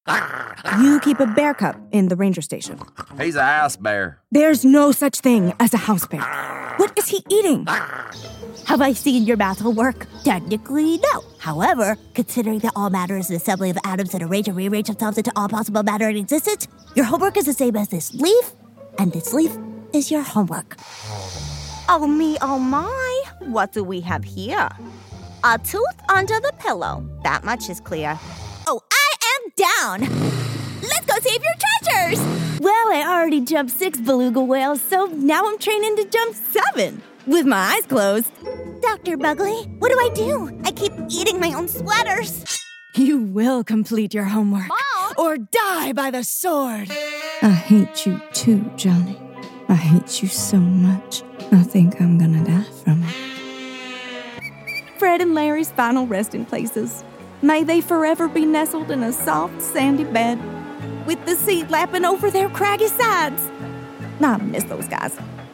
You keep a bear cub in the ranger station. He's a house bear. There's no such thing as a house bear. What is he eating? Have I seen your math homework? Technically, no. However, considering that all matter is an assembly of atoms that arrange and rearrange themselves into all possible matter in existence, your homework is the same as this leaf, and this leaf is your homework. Oh me, oh my. What do we have here? A tooth under the pillow. That much is clear. Oh, I am down! Let's go save your treasures! Well, I already jumped 6 beluga whales, so now I'm training to jump 7 with my eyes closed. Dr. Bugley, what do I do? I keep eating my own sweaters. You will complete your homework. Mom! Or die by the sword. I hate you too, Johnny. I hate you so much. I think I'm gonna die from it. Fred and Larry's final resting places. May they forever be nestled in a soft, sandy bed, with the sea lapping over their craggy sides. I miss those guys.